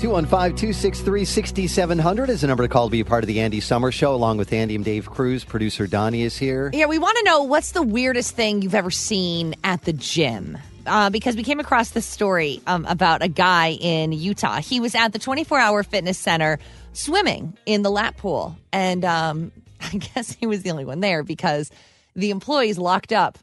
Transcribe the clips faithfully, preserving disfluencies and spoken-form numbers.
two one five, two six three, six seven zero zero is the number to call to be a part of the Andy Summer Show, along with Andy and Dave Cruz. Producer Donnie is here. Yeah, we want to know what's the weirdest thing you've ever seen at the gym. Uh, because we came across this story um, about a guy in Utah. He was at the twenty-four hour fitness center swimming in the lap pool. And um, I guess he was the only one there because the employees locked up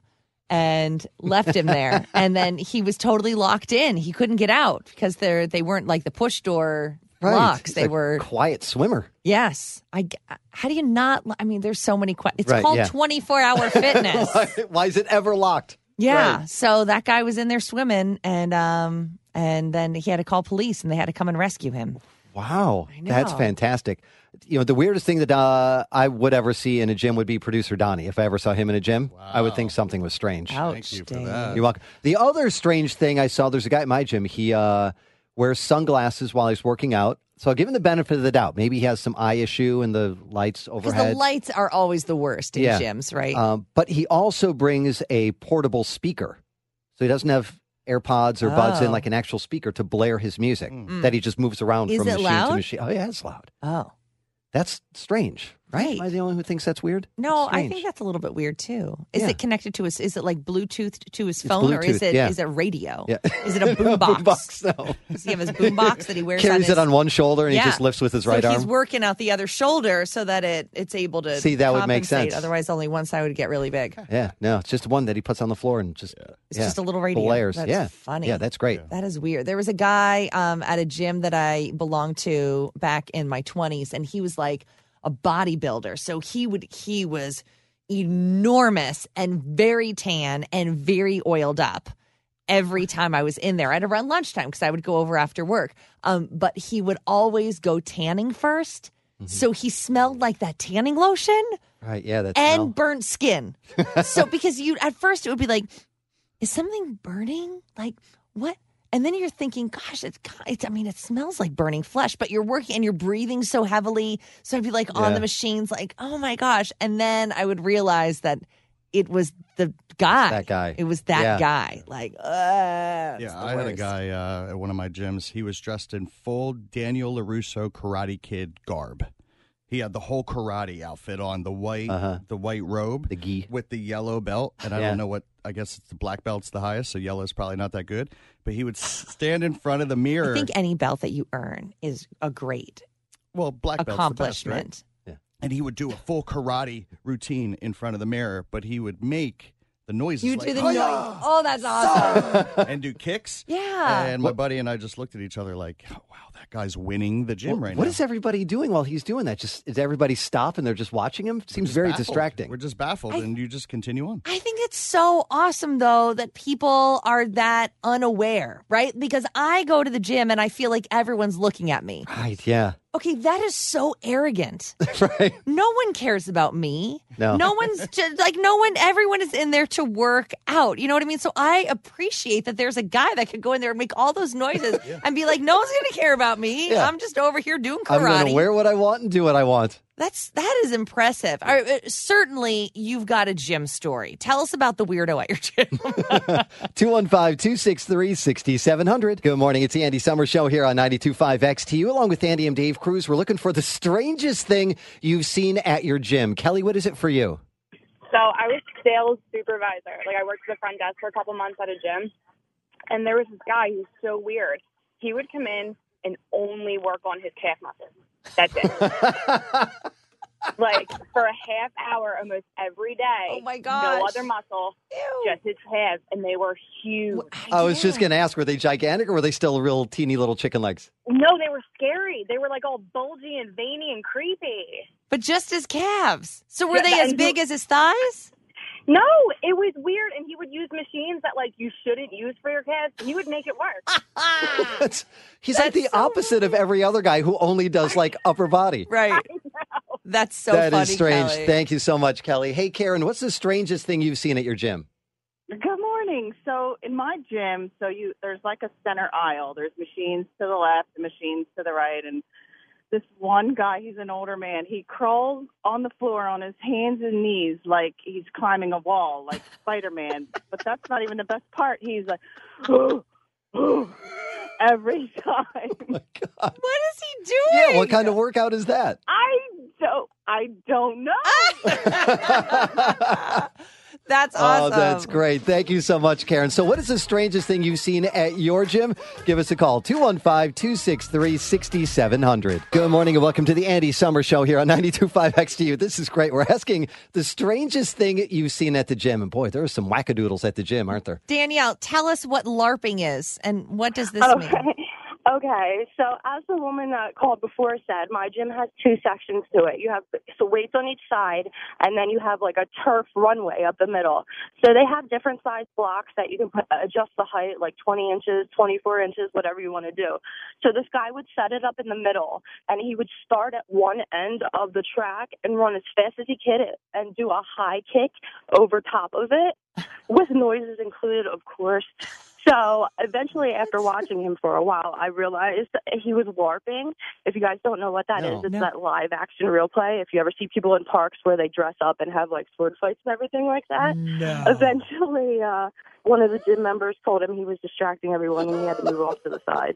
and left him there. And then he was totally locked in. He couldn't get out because they're, they weren't like the push door Right. locks. He's They a were quiet swimmer. Yes. I, how do you not? I mean, there's so many questions. It's Right, called yeah. twenty-four hour fitness. why, why is it ever locked? Yeah. Right. So that guy was in there swimming, and um, and then he had to call police, and they had to come and rescue him. Wow, I know. that's fantastic. You know, the weirdest thing that uh, I would ever see in a gym would be producer Donnie. If I ever saw him in a gym, I would think something was strange. Ouch, Thank you for Dave. that. You're welcome. The other strange thing I saw, there's a guy at my gym. He uh, wears sunglasses while he's working out. So I'll give him the benefit of the doubt. Maybe he has some eye issue and the lights Because overhead. the lights are always the worst in Yeah. gyms, right? Um, but he also brings a portable speaker. So he doesn't have AirPods or buds in Oh. like an actual speaker to blare his music that he just moves around Is from it machine loud? to machine. Oh, yeah, it's loud. oh. That's strange, right? Right. Am I the only one who thinks that's weird? No, It's I strange. think that's a little bit weird too. Is Yeah. it connected to his? Is it like Bluetooth to his phone, or is Bluetooth, it yeah. is it radio? Yeah. Is it a boom box? Boombox, no. Does he have his boom box that he wears? Carries on his, it on one shoulder and Yeah. he just lifts with his so right he's arm. working out the other shoulder so that it it's able to See, that would make compensate. sense. Otherwise, only one side would get really big. Yeah, no, it's just one that he puts on the floor and just It's yeah, just a little radio. blares. That's yeah, funny. Yeah, that's great. That is weird. There was a guy um, at a gym that I belonged to back in my twenties, and he was like a bodybuilder. So he would he was enormous and very tan and very oiled up every time I was in there at around lunchtime because I would go over after work. Um, but he would always go tanning first. So he smelled like that tanning lotion Right? Yeah, that's and burnt skin. So because you at first it would be like, is something burning? Like what? And then you're thinking, gosh, it's, it's I mean, it smells like burning flesh, but you're working and you're breathing so heavily. So I'd be like on Yeah. the machines, like, oh my gosh. And then I would realize that it was the guy. That guy. It was that Yeah. guy. Like, uh, Yeah, I had a guy uh, at one of my gyms. He was dressed in full Daniel LaRusso Karate Kid garb. He had the whole karate outfit on, the white, Uh-huh. the white robe, The gi. with the yellow belt. And I Yeah. don't know what. I guess it's the black belt's the highest, so yellow is probably not that good. But he would s- stand in front of the mirror. I think any belt that you earn is a great well, black belt's the best, right? accomplishment. And he would do a full karate routine in front of the mirror, but he would make the noises You like, do the "Hi-ya!" noise. Oh, that's awesome. and do kicks. Yeah. And my buddy and I just looked at each other like, wow, that guy's winning the gym What- right what now. is everybody doing while he's doing that? Just is everybody stop and they're just watching him? Seems Just very baffled. distracting. We're just baffled, and you just continue on. I think it's so awesome, though, that people are that unaware, right? Because I go to the gym and I feel like everyone's looking at me. Right? Yeah. Okay, that is so arrogant. Right. No one cares about me. No. No one's just, like, no one, everyone is in there to work out. You know what I mean? So I appreciate that there's a guy that could go in there and make all those noises and be like, no one's going to care about me. Yeah. I'm just over here doing I'm going karate. to wear what I want and do what I want. That's that is impressive. All right, uh, certainly, you've got a gym story. Tell us about the weirdo at your gym. two one five, two six three, six seven zero zero. Good morning. It's the Andy Summer Show here on ninety-two point five X T U. Along with Andy and Dave Cruz, we're looking for the strangest thing you've seen at your gym. Kelly, what is it for you? So I was sales supervisor. Like I worked at the front desk for a couple months at a gym. And there was this guy who was so weird. He would come in and only work on his calf muscles. That's it. Like for a half hour almost every day. Oh, my No gosh. other muscle, Ew. just his calves. And they were huge. I was just going to ask, were they gigantic or were they still real teeny little chicken legs? No, they were scary. They were like all bulgy and veiny and creepy. But just his calves. So were Yeah, they as and big you- as his thighs? No, it was weird. And he would use machines that like you shouldn't use for your calves. He would make it work. That's, he's like the That's so opposite of every other guy who only does like upper body. Right. That's so That funny, is strange. Kelly. Thank you so much, Kelly. Hey, Karen, what's the strangest thing you've seen at your gym? Good morning. So in my gym, so you there's like a center aisle. There's machines to the left and machines to the right. And this one guy, he's an older man. He crawls on the floor on his hands and knees like he's climbing a wall, like Spider-Man. But that's not even the best part. He's like, oh, oh. every time. Oh my God. What is he doing? Yeah, what kind of workout is that? I don't. I don't know. That's awesome. Oh, that's great. Thank you so much, Karen. So what is the strangest thing you've seen at your gym? Give us a call, two one five, two six three, six seven zero zero. Good morning and welcome to the Andy Summer Show here on ninety-two point five X T U. This is great. We're asking the strangest thing you've seen at the gym. And boy, there are some wackadoodles at the gym, aren't there? Danielle, tell us what LARPing is and what does this Okay. mean? Okay, so as the woman that called before said, my gym has two sections to it. You have so weights on each side, and then you have like a turf runway up the middle. So they have different size blocks that you can put, adjust the height, like twenty inches, twenty-four inches, whatever you want to do. So this guy would set it up in the middle, and he would start at one end of the track and run as fast as he could and do a high kick over top of it, with noises included, of course. So eventually, after watching him for a while, I realized he was LARPing. If you guys don't know what that No. is, it's No. that live action real play. If you ever see people in parks where they dress up and have like sword fights and everything like that. No. Eventually, uh, one of the gym members told him he was distracting everyone and he had to move off to the side.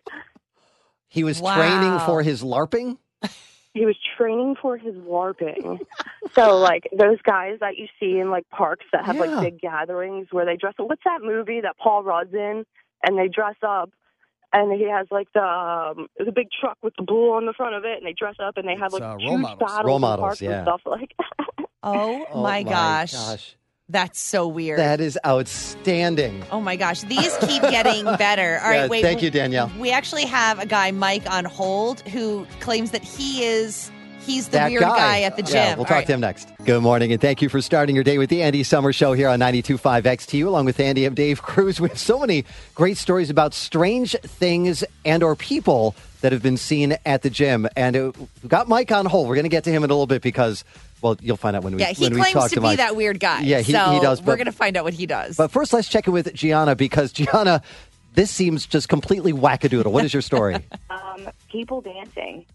He was Wow. training for his LARPing? He was training for his LARPing. So, like, those guys that you see in, like, parks that have, Yeah. like, big gatherings where they dress up. What's that movie that Paul Rudd's in? And they dress up, and he has, like, the um, the big truck with the bull on the front of it, and they dress up, and they have, It's, like, uh, role huge models. battles Role in models, parks yeah. and stuff like that. Oh, Oh, my gosh. gosh. That's so weird. That is outstanding. Oh my gosh, these keep getting better. All right, Yeah, wait. thank you, Danielle. We actually have a guy, Mike, on hold who claims that he is he's the That weird guy. at the gym. Yeah, we'll All talk right. to him next. Good morning, and thank you for starting your day with the Andy Summer Show here on ninety-two point five X T U, along with Andy and Dave Cruz. We have so many great stories about strange things and or people that have been seen at the gym. And uh, we've got Mike on hold. We're going to get to him in a little bit because, well, you'll find out when we, Yeah, he when we claims talk to to be Mike. that weird guy. Yeah, he- so he does, We're but- going to find out what he does. But first, let's check in with Gianna because, Gianna, this seems just completely wackadoodle. What is your story? Um, people dancing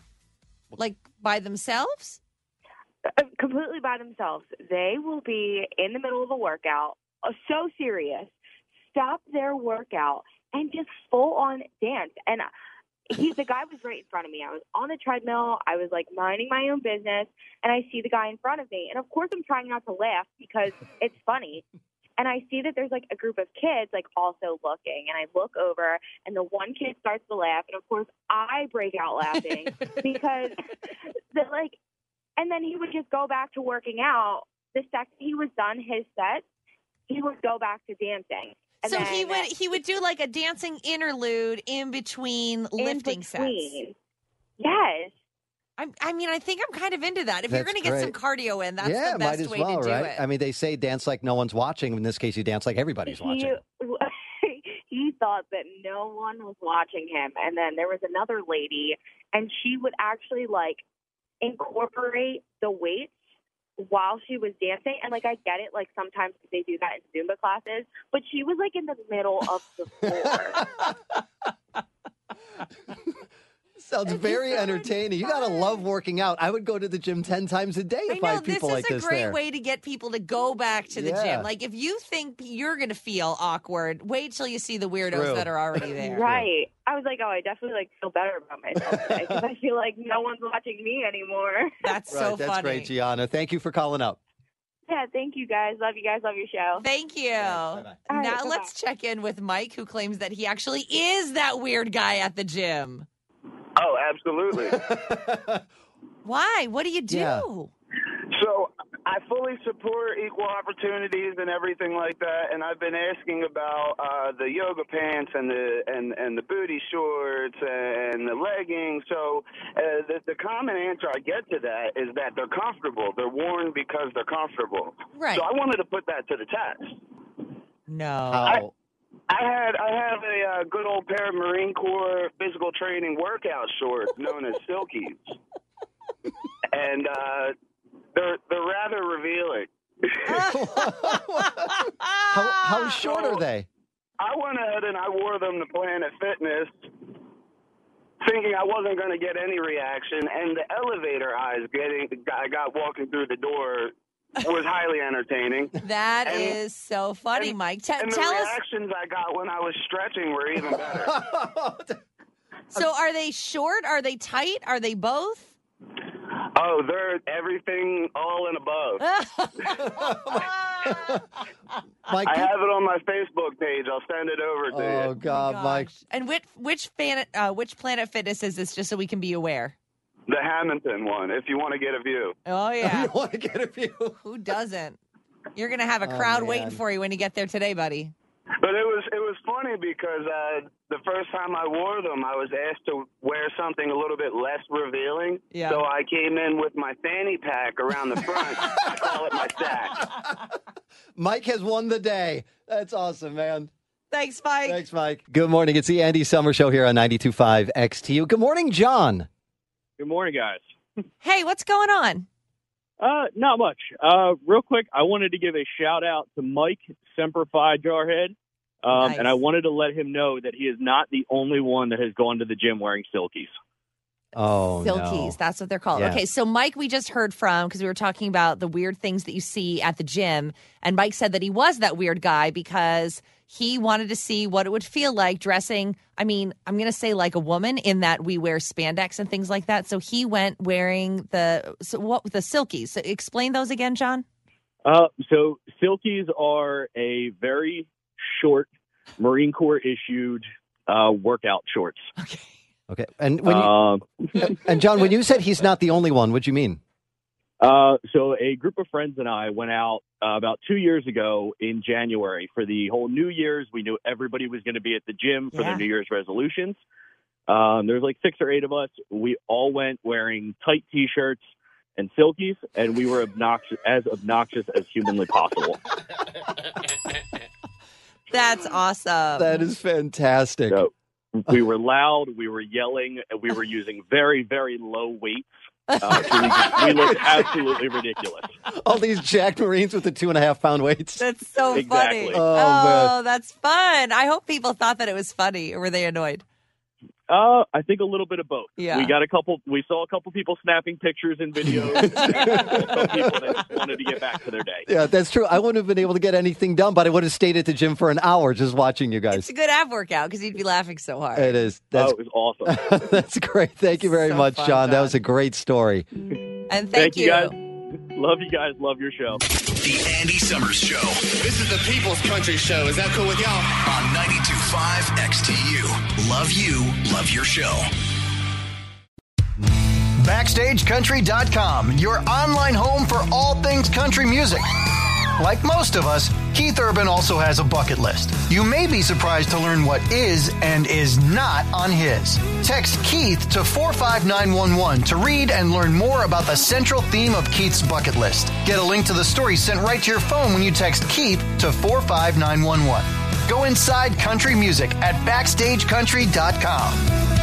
like by themselves? uh, completely by themselves. They will be in the middle of a workout, uh, so serious, stop their workout and just full on dance. And he, the guy was right in front of me. I was on the treadmill. I was like minding my own business, and I see the guy in front of me. And of course, I'm trying not to laugh because it's funny. And I see that there's like a group of kids like also looking, and I look over, and the one kid starts to laugh, and of course, I break out laughing because the like. And then he would just go back to working out. The second he was done his set, he would go back to dancing. And So then he would he would do like a dancing interlude in between in lifting sets. between. Yes. I, I mean, I think I'm kind of into that. If you're That's going to get some great. cardio in, that's yeah, the best might as way well, to do right? it. I mean, they say dance like no one's watching. In this case, you dance like everybody's watching. He, he thought that no one was watching him. And then there was another lady, and she would actually like incorporate the weights while she was dancing. And like I get it, like sometimes they do that in Zumba classes, but she was like in the middle of the floor. Sounds very entertaining. You got to love working out. I would go to the gym ten times a day I if know I had this people is like a this great there. way to get people to go back to the Yeah. gym. Like if you think you're going to feel awkward, wait till you see the weirdos True. that are already there. Right. I was like, oh, I definitely like feel better about myself today because I feel like no one's watching me anymore. That's Right, so that's funny. great, Gianna. Thank you for calling up. Yeah, thank you guys. Love you guys. Love your show. Thank you. bye-bye. All right, Now bye-bye. let's check in with Mike, who claims that he actually is that weird guy at the gym. Oh, absolutely. Why? What do you do? Yeah. So I fully support equal opportunities and everything like that, and I've been asking about uh, the yoga pants and the and, and the booty shorts and the leggings. So uh, the, the common answer I get to that is that they're comfortable. They're worn because they're comfortable. Right. So I wanted to put that to the test. No. How? I had I have a uh, good old pair of Marine Corps physical training workout shorts known as Silkies, and uh, they're they're rather revealing. how, how short are they? I went ahead and I wore them to Planet Fitness, thinking I wasn't going to get any reaction, and the elevator eyes getting I got walking through the door was highly entertaining. That And- is so funny, and- Mike. Te- And the tell us. reactions I got when I was stretching were even better. So, are they short? Are they tight? Are they both? Oh, they're everything all and above. Mike, I have it on my Facebook page. I'll send it over to oh you. God, Mike. Gosh. And which which fan, uh, which Planet Fitness is this? Just so we can be aware. The Hamilton one, if you want to get a view. Oh yeah. You want to get a view? Who doesn't? You're gonna have a Oh, crowd man. waiting for you when you get there today, buddy. But it was it was funny because uh, the first time I wore them, I was asked to wear something a little bit less revealing. Yeah. So I came in with my fanny pack around the front. I call it my sack. Mike has won the day. That's awesome, man. Thanks, Mike. Thanks, Mike. Good morning. It's the Andy Summer Show here on ninety-two point five X T U. Good morning, John. Good morning, guys. Hey, what's going on? Uh, not much. Uh, real quick, I wanted to give a shout out to Mike Semper Fi Jarhead, um, Nice. and I wanted to let him know that he is not the only one that has gone to the gym wearing silkies. Oh, Silkies, no. that's what they're called. Yeah. Okay, so Mike, we just heard from because we were talking about the weird things that you see at the gym. And Mike said that he was that weird guy because he wanted to see what it would feel like dressing. I mean, I'm going to say like a woman in that we wear spandex and things like that. So he went wearing the, so what, the silkies. So explain those again, John. Uh, so silkies are a very short Marine Corps issued uh, workout shorts. Okay. Okay. And when you, Um, and John, when you said he's not the only one, what'd you mean? Uh, so a group of friends and I went out uh, about two years ago in January for the whole New Year's. We knew everybody was going to be at the gym for Yeah. their New Year's resolutions. Um, there's like six or eight of us. We all went wearing tight T-shirts and silkies, and we were obnoxious, as obnoxious as humanly possible. That's awesome. That is fantastic. So we were loud, we were yelling, and we were using very, very low weights. Uh, so we, just, we looked absolutely ridiculous. All these jacked Marines with the two and a half pound weights. That's so Exactly. funny. Oh, Oh, man. that's fun. I hope people thought that it was funny, or were they annoyed? Uh, I think a little bit of both. Yeah. We got a couple. We saw a couple people snapping pictures and videos. And some people that just wanted to get back to their day. Yeah, that's true. I wouldn't have been able to get anything done, but I would have stayed at the gym for an hour just watching you It's guys. a good ab workout because you'd be laughing so hard. It is. Oh, That's it was awesome. that's great. Thank you very So much, fun, John. That John. was a great story. And thank, Thank you, you. guys. Love you guys. Love your show. The Andy Summers Show This is the People's Country Show. Is that cool with y'all? on ninety-two point five X T U. Love you, love your show. Backstage Country dot com, your online home for all things country music. Like most of us, Keith Urban also has a bucket list. You may be surprised to learn what is and is not on his. Text Keith to four five nine one one to read and learn more about the central theme of Keith's bucket list. Get a link to the story sent right to your phone when you text Keith to four five nine one one. Go inside country music at Backstage Country dot com.